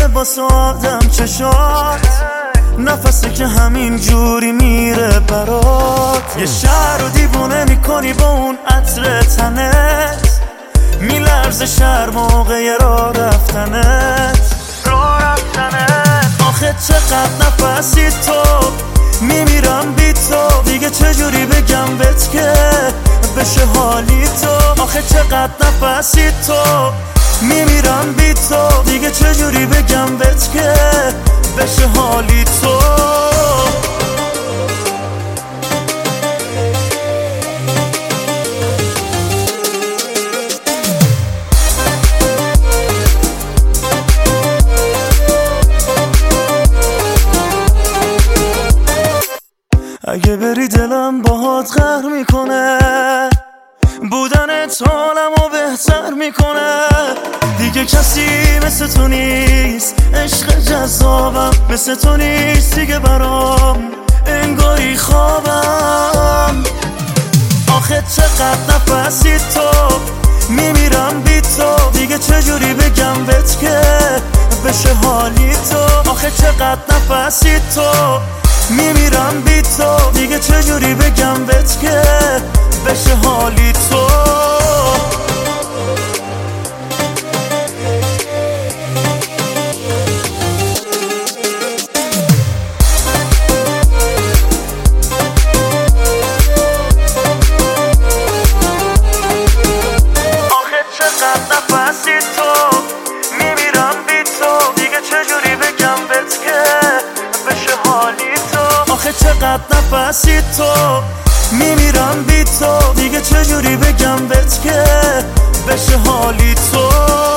میمونه با آدم چشات، نفسی که همین جوری میره برات. یه شهر رو دیوونه میکنی با اون عطر تنت، میلرزه شهر موقع راه رفتنت. آخه چقدر نفسی تو، میمیرم بی تو، دیگه چجوری بگم بهت که بشه حالی تو. آخه چقدر نفسی تو، میمیرم بی تو، دیگه چجوری بگم بهت که بشه حالی تو. اگه بری دلم باهات قهر میکنه، بودنت حالمو بهتر میکنه. دیگه کسی مثل تو نیست، عشق جذابم مثل تو نیست دیگه برام، انگاری خوابم. آخه چقدر نفسی تو، میمیرم بی تو، دیگه چجوری بگم بهت که بشه حالی تو. آخه چقدر نفسی تو، میمیرم بی تو، دیگه چجوری بگم بهت که بشه حالی تو. آخه چقدر نفسی تو، میمیرم بی تو، دیگه چجوری بگم بهت که بشه حالی تو. آخه چقدر نفسی تو، میمیرم بی تو، دیگه چجوری بگم بهت که بشه حالی تو.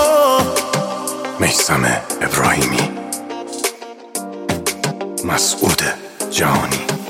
میثم ابراهیمی، مسعود جهانی.